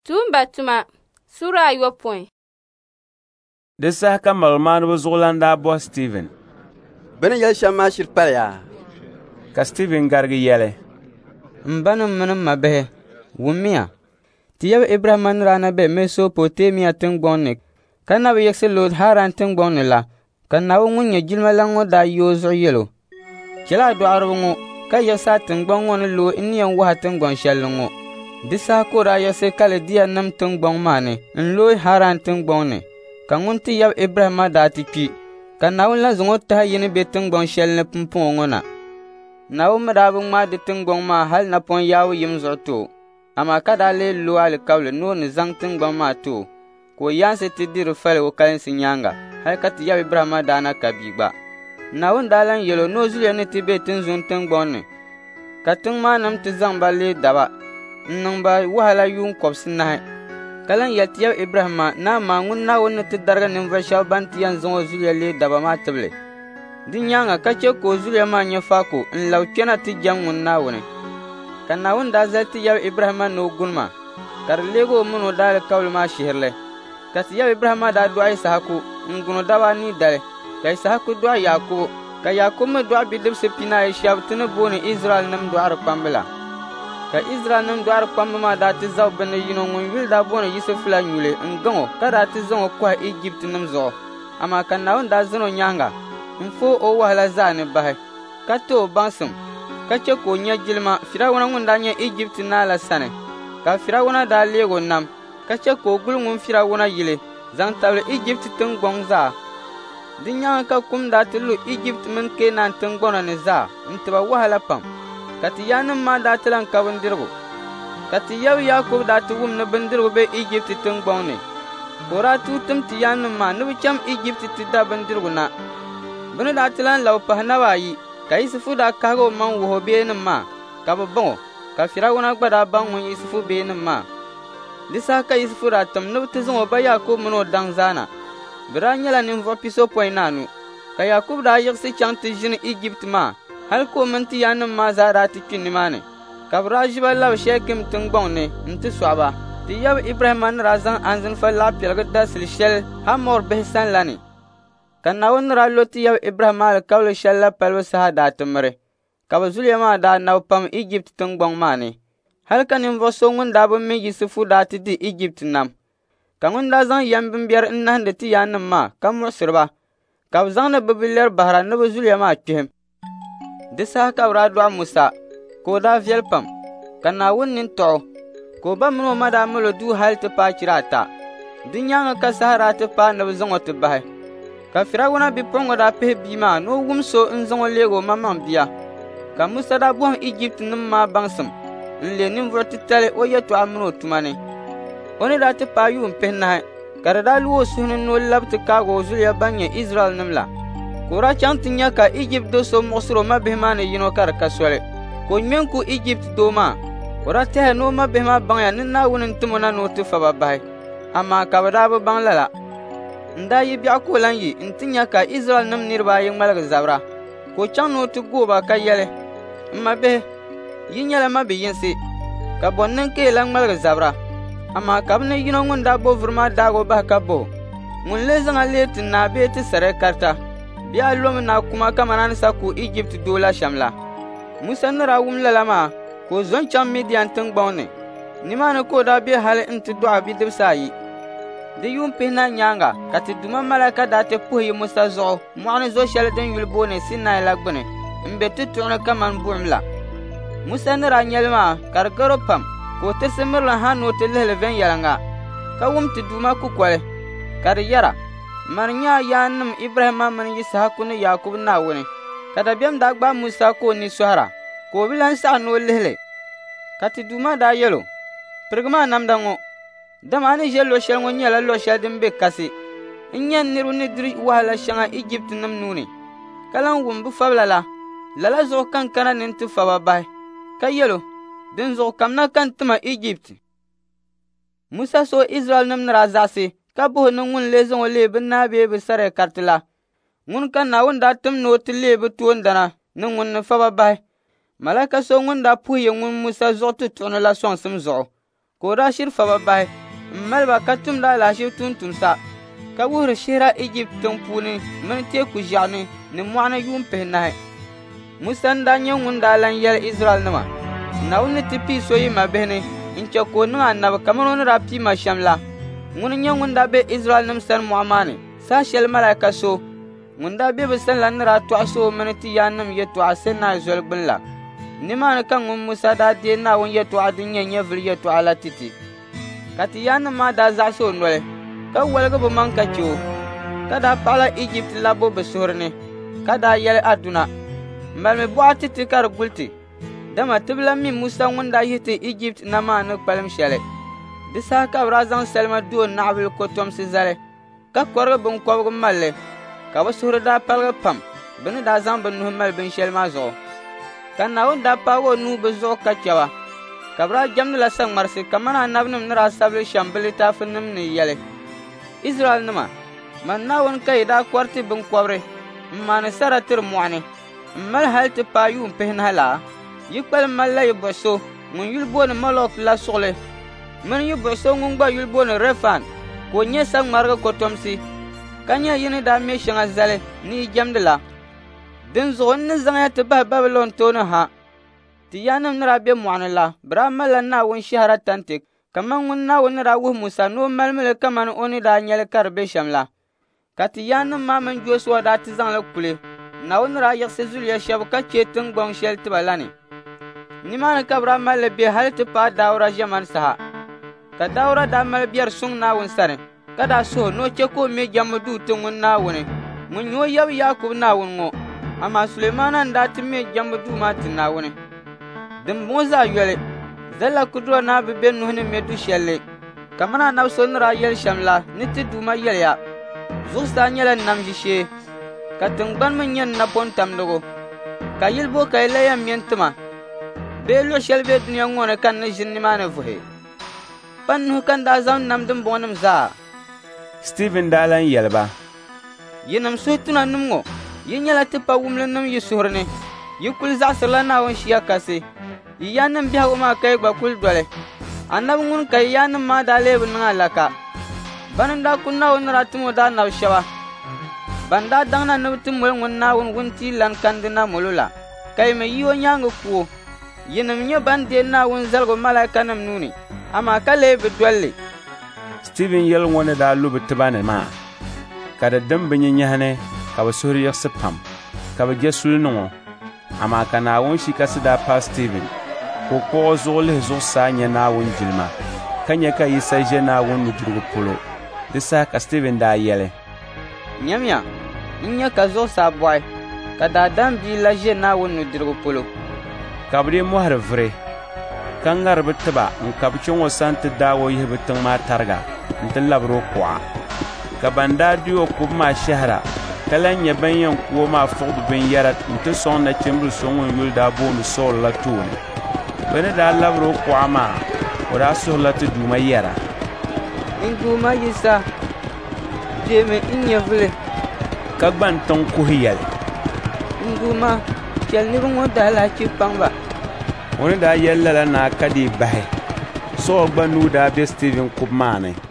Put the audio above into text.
Tumba tuma Sura ayopõi. Di saha ka maɣilimaaniba zuɣulan daa bɔhi Steven. Bɛ ni yɛli shɛm maa shiri pali yaa? Ka Steven garigi yɛli. M ba nim mini m ma bihi, wummiya. Ti yabi Ibrahima ni raana be Mesopotamiya tiŋgbɔŋni ka na bi yiɣisi Lod Haran tiŋgbɔŋni la, ka Naawuni ŋun nyɛ jilmalaŋ ŋɔ daa yi o zuɣu yɛlo. Chɛla a dɔɣiriba ŋɔ ka yiɣisi a tiŋgbɔŋ ŋɔ ni Lod n ni yɛn wahi tiŋgbɔŋ shɛli ŋɔ. Di saha ka o daa yiɣisi Kaldiya-nim tiŋgbɔŋ maa ni n Lod Haran tiŋgbɔŋni, ka ŋun ti yabi Ibrahima daa ti kpi, ka Naawuni la zaŋ o tahi yini be tiŋgbɔŋ shɛli ni pumpɔŋɔ ŋɔ na. Naawuni mi daa bi ŋmaai di tiŋgbɔŋ maa hali napɔn yaau yim zuɣu too, amaa ka daa lee lo alikabili ni o ni zaŋ tiŋgbɔŋ maa too, ka o yaansi ti diri fali o kalinsi nyaaŋa, hali ka ti yabi Ibrahima daana ka bia gba. Naawuni daa lan yɛli o ni o zuliya ni ti be tinzun tiŋgbɔŋni, ka tiŋ maa nim ti zaŋ ba lee daba, n niŋ ba wahala yuun kɔbisi nahi, ka lan yɛli ti yabi Ibrahima naa maa ŋun Naawuni ni ti darigi ninvuɣu shɛba ban ti yɛn zaŋ o zuliya lee daba maa tibili. Di nyaaŋa ka che ka o zuliya maa nyɛ faako n labi kpɛna ti jɛm ŋun Naawuni. Ka Naawuni daa zali ti yabi Ibrahima ni o gunima, ka di leegi o mini o daalikabili maa shihirili. Ka ti yabi Ibrahima daa dɔɣi Isahaku n guni daba anii dali, ka Isahaku dɔɣi Yakubu, ka Yakubu mi dɔɣi bidibsi pinaayi shɛba ti ni booni Izraɛlnim dɔɣiri kpambi la. Ka Izraɛlnim dɔɣiri kpambi maa daa ti zabi bɛ ni yino ŋun yuli daa booni Yusuf la nyuli n gaŋ o ka daa ti zaŋ o kɔhi Ijiptinim zuɣu, amaa ka Naawuni daa zani o nyaaŋa n foo o wahala zaa ni bahi, ka ti o baŋsim, ka che ka o nya jilima Firawuna ŋun daa nyɛ Ijipti naa la sani. Ka Firawuna daa leegi o nam, ka che ka o guli ŋun Firawuna yili zaŋ tabili Ijipti tiŋgbɔŋ zaa. Di nyaaŋa ka kum daa ti lu Ijipti mini Kanaan tiŋgbɔna ni zaa n tiba wahala pam, ka ti yaanim maa daa ti lan ka bindirigu. Ka ti yabi Yakubu daa ti wum ni bindirigu be Ijipti tiŋgbɔŋni, ka o daa tuu tim ti yaanim maa ni bi cham Ijipti ti da bindirigu na. Bɛ ni daa ti lan labi pahi naba ayi, ka Yusufu daa kahigi o maŋ wuhi o beenim maa, ka bɛ baŋ o, ka Firawuna gba daa baŋ ŋun Yusufu beenim maa. Di saha ka Yusufu daa tim ni bɛ ti zaŋ o ba Yakubu mini o daŋ zaana. Bɛ daa nyɛla ninvuɣu pisopɔin naanu, ka Yakubu daa yiɣisi chaŋ ti ʒini Ijipti maa, hali ka o mini ti yaanim maa zaa daa ti kpi nimaani. Ka bɛ daa ʒi ba labi Shekem tiŋgbɔŋ ni n ti sɔɣi ba. Ti yabi Ibrahima ni daa zaŋ anzinifa laɣipiɛligi dasili shɛli Hamor bihi sani la ni. Ka Naawuni daa lo ti yabi Ibrahima alikabili shɛli la palibu saha daa ti miri, ka bɛ zuliya maa daa nabi pam Ijipti tiŋgbɔŋ maa ni, hali ka ninvuɣu so ŋun daa bi mi Yusufu daa ti di Ijipti nam. Ka ŋun daa zaŋ yɛm bimbiɛri n nahindi ti yaanim maa ka muɣisiri ba, ka bɛ zaŋdi bɛ bilɛri bahira ni bɛ zuliya maa kpihim. Di saha ka bɛ daa dɔɣi Musa, ka o daa viɛli pam, ka Naawuni nin tɔɣi, ka o ba mini o ma daa mali o duu hali ti paai chira ata. Di nyaaŋa ka saha daa ti paai ni bɛ zaŋ o ti bahi. Ka Firawuna bipuɣiŋga daa pihi bia maa ni o wum so n zaŋ o leegi o maŋmaŋ bia. Ka Musa daa bɔhim Ijiptinim maa baŋsim n le ninvuɣu titali o yɛltɔɣa mini o tuma ni. O ni daa ti paai yuun pihi nahi, ka di daa lu o suhuni ni o labi ti kaagi o zuliya ban nyɛ Izraɛlnim la. Ka o daa chaŋ ti nya ka Ijipti do so muɣisiri o ma bihi maa ni yino ka di ka soli, ka o ŋme n-ku Ijipti doo maa. O daa tɛhi ni o ma bihi maa baŋya ni Naawuni n tim o na ni o ti fa ba bahi, amaa ka bɛ daa bi baŋ lala. N daa yi biɛɣu ka o lan yi n ti nya ka Izraɛlnim niriba ayi ŋmaligi zabira, ka o chaŋ ni o ti gooi ba ka yɛli: M ma bihi, yi nyɛla ma bi yinsi, ka bɔnnin ka yi lan ŋmaligi zabira. Amaa ka bɛ ni yino ŋun daa bo vuri maa daagi o bahi ka bo, ŋun lee zaŋa lee ti naa bee ti sariya karita. Bihi a lomi naa kuma kamani sa ku Ijipti doo la shɛm la. Musa ni daa wum lala maa, ka o zo n-chaŋ Midian tiŋgbɔŋni, nimaani ka o daa be hali n ti dɔɣi bidibsi ayi. Di yuun pihi na nyaaŋa, ka ti Duuma malaka daa ti puhi yi Musa zuɣu mɔɣuni zo shɛli din yuli booni Sinai la gbuni n be tituɣuni kamani buɣum la. Musa ni daa nyɛli maa ka di garo pam, ka o ti simirili han ni o ti lihili viɛnyɛliŋa, ka wum ti Duuma kukoli, ka di yɛra. Mani nyaa yaanim Ibrahima mini Yisahaku ni Yakubu Naawuni. Ka dabiɛm daa gbaai Musa ka o ni sɔhira, ka o bi lan saɣi ni o lihili. Ka ti Duuma daa yɛlo: Pirigi maa namda ŋɔ. Dama a ni ʒe luɣushɛli ŋɔ nyɛla luɣushɛli din be kasi. N nya niriba ni diri wahala shɛŋa Ijiptinim nuuni, ka lan wum bɛ fabila la, lala zuɣu kan kana ni n ti fa ba bahi, ka yɛlo: Din zuɣu kam na kan tima Ijipti. Musa so Izraɛlnim ni daa zaɣisi, ka buhi ni ŋun lee zaŋ o lee bɛ naa bee bɛ sariya kariti la. Ŋun ka Naawuni daa tim ni o ti lee bɛ toondana ni ŋun ni fa ba bahi. Malaka so ŋun daa puhi yi ŋun Musa zuɣu tituɣuni la sɔŋsim zuɣu, ko daa shiri faba bahi maliba ka tumda laashib tuntumsa ka wuhiri shihira Egypt tiŋ puuni mini teeku ʒɛɣu ni mɔɣuni yuum pihi nahi. Musa n-daa nyɛ ŋun daa lan yɛli Israɛlnima Naawuni ni ti pii so yima bihi ni n-chɛ ka o niŋ annabi kamani o ni daa pii ma shɛm la. Ŋuni nyɛ ŋun daa be Israɛlnim sani mɔɣu maa ni saa shɛli malaika so ŋun daa be bɛ sani la ni daa tɔɣisi o mini ti yaanim yɛtɔɣa Sinai zoli gbuni la. Nimaani ka ŋun Musa daa deei Naawuni yɛtɔɣa din nyɛ nyɛvili yɛtɔɣa la titi. Ka ti yaanim maa daa zaɣisi o noli ka waligi bɛ maŋ ka che o ka daa paɣila Egypt labbo bɛ suhuri ni ka daa yɛli aduna. Malimi bɔɣati ti ka di guliti dama ti bi lan mi Musa ŋun daa yihi ti Egypt na maa ni kpalim shɛli. Di saha ka bɛ daa zaŋ salima duo naɣabili kotomsi zali ka kɔrigi binkɔbigu malli ka bɛ suhuri daa paligi pam bɛ ni daa zaŋ bɛ nuhi mali binshɛli maa zuɣu. Ka Naawuni daa paagi o nuu bɛ zuɣu ka chɛba ka bɛ daa jɛmdila saŋmarisi kamani annabinim ni daa sabili shɛm bɛ litaafinima ni yɛli. Israɛlnima, man Naawuni ka yi daa kɔriti binkɔbiri n-maani sara tiri mɔɣuni m-mali hali ti paai yuum pihi nahi la. Yi kpalim malila yi buɣuso ŋun yuli booni Molok la suɣuli mini yi buɣuso ŋun gba yuli booni Refan ka o nyɛ saŋmarigi kotomsi ka nyɛ yi ni daa me shɛŋa zali ni yi jɛmdi la. Din zuɣu n ni zaŋya ti bahi Babilon tooni ha. Ti yaanim ni daa be mɔɣuni la bɛ daa malila Naawuni shɛhira tanti kaman ŋun Naawuni ni daa wuhi Musa ni o malimili kamani o ni daa nyɛli ka di be shɛm la. Ka ti yaanim maa mini Joshua daa ti zaŋli kuli Naawuni ni daa yiɣisi zuliya shɛba ka chee tiŋgbɔŋ shɛli tiba la ni. Nimaani ka bɛ daa malili be hali ti paai Daawura ʒɛmani saha. Ka Daawura daa mali biɛri suŋ Naawuni sani ka daa suhu ni o che ka o me jɛmbu duu ti ŋun Naawuni ŋun nyɛ o yabi Yaakub Naawuni ŋɔ. Amaa Sulemana n daa ti me jɛmbu duu maa ti Naawuni. Din bɔŋɔ zaa yɔli zalla kudura naa bi be nuhi ni me du shɛlli kamani anabi so ni daa yɛli shɛm la ni ti duuma yɛliya. Zuɣusaa nyɛla nam ʒishee ka tingbani mi nyɛ napɔntamdigu ka yili bo ka yi la yɛn mɛ tima bee luɣu shɛli be duniya ŋɔ ni ka ni ʒini nimaani vuhi. Pan nuhi kan daa zaŋ nam dimbɔŋɔnim zaa. Stephen daa lan yɛli ba. Yinim suhi tunanim ŋɔ yi nyɛla ti pa wumlinim yi suhuri ni yi kuli zaɣisirila Naawuni shia kasi. Yi yaanim biɛhigu maa ka yi gba kuli doli. Annabi ŋun ka yi yaanim maa daa leebi niŋ alaka. Banim daa ku Naawuni ni daa tim o daa nabi shɛba. Ban daa daŋna ni bɛ ti mɔli ŋun Naawuni wuntii lan kandi na mɔlo la ka yi mi yi o nyaaŋa ku o. Yinim nyɛ ban deei Naawuni zaligu malaikanim nuuni amaa ka lee bi dolli. Stephen yɛli ŋɔ ni daa lu bɛ tiba ni maa ka di dim bɛ nyɛnyɛhini ka bɛ suhuri yiɣisi pam ka bɛ je suli niŋɔ amaa ka Naawuni shikasi daa pa Stephen ka o kpuɣi o zuɣu lihi zuɣusaa nyɛ Naawuni jilima ka nyɛ ka yisa ʒe Naawuni nudirigu polo. Di saha ka Stephen daa yɛli. Nyamya n nyɛ ka zuɣusaa bɔɣi ka daadam bii la ʒe Naawuni nudirigu polo. Ka bɛ dee mɔhiri vuri ka ŋari bɛ tiba n ka bɛ chaŋ o sani ti daagi o yihi bɛ tiŋ maa tariga n ti labiri o kuɣa. Ka ban daa di o kubu maa shɛhira ka lan nyɛ ban yɛn ku o maa fuɣibu binyɛra n ti sɔŋ nachimbili so ŋun yuli daa booni Sɔɔl la tooni. Bɛ ni daa labiri o kuɣa maa o daa suhurila ti duuma yɛra. N duuma yisa deemi n nyɛ vili. Ka gba n tiŋ kuhi yɛli. N duuma chɛli niriba ŋɔ daa lahi chi kpaŋba. O ni daa yɛli lala naa ka dee bahi. Sɔɔl gba nuu daa be Stephen kubu maa ni.